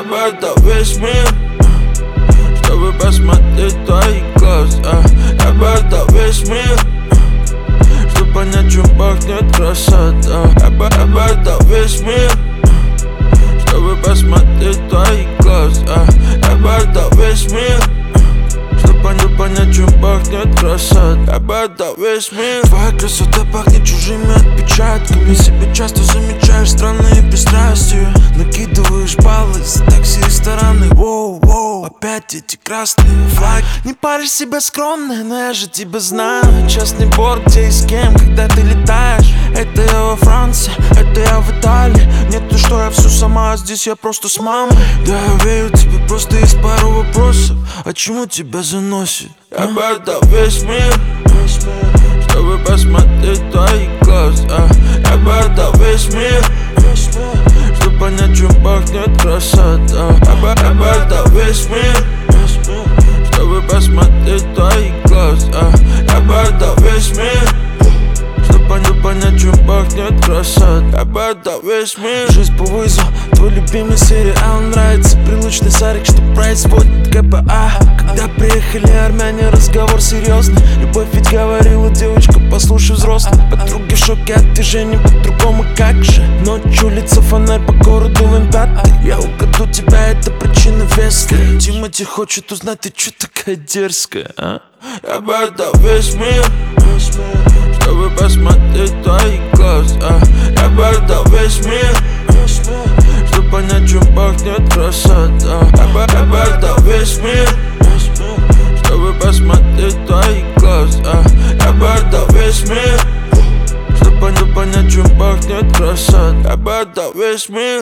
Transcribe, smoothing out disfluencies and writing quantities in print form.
бы отдал весь мир, чтобы посмотреть в твои глаза. Я бы отдал весь мир, чтобы понять, чем пахнет красота. Я бы отдал весь мир, чтобы посмотреть в твои глаза. Я бы отдал весь мир, чтобы понять, чем пахнет красота. Я бы отдал весь мир. Твоя красота пахнет чужими отпечатками. Себе часто замечаешь странные пристрастия. Накидываешь баллы за такси, рестораны. Воу-воу, опять эти красные флаги. Не паришь себя скромно, но я же тебя знаю. Частный борт, где и с кем, когда ты летаешь. Это я во Франции, это я в Италии. Нет, ну что я все сама, здесь я просто с мамой. Да, я верю тебе, просто есть пару вопросов. А чему тебя заносит? Я бы отдал весь мир, чтобы посмотреть в твои глаза. Я бы отдал весь мир, чтобы понять, чем пахнет красота. Я бы отдал весь мир, чтобы посмотреть в твои глаза. Я бы отдал весь мир, чтобы понять, чем пахнет красота. Я бы отдал весь мир. Жизнь по вызову, твой любимый сериал нравится. Прилучный Сарик, что производит КПА. Когда приехали армяне, разговор серьезный. Любовь ведь говорила девочка, послушай взрослых. Подруги в шоке от движения, по-другому как же. Ночью улица, фонарь по городу в М5. Я украду тебя, это причина веская. Тимати хочет узнать, ты чё такая дерзкая, а? Я бы отдал весь мир, чтобы посмотреть в твои глаза. Я бы отдал весь мир, чтобы понять, чем пахнет красота. Я бы отдал весь мир, чтобы посмотреть в твои глаза. Я бы отдал весь мир, чтобы понять, чем пахнет красота. Я бы отдал весь мир.